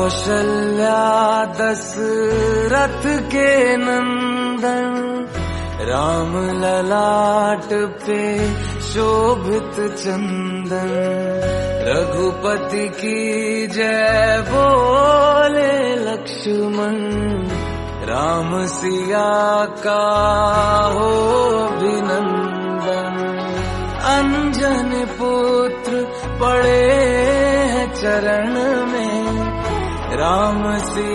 कौशल्या दशरथ के नंदन, राम ललाट पे शोभित चंदन। रघुपति की जय बोले लक्ष्मण, राम सिया का हो अभिनंदन। अंजन पुत्र पड़े हैं चरण में, राम सिया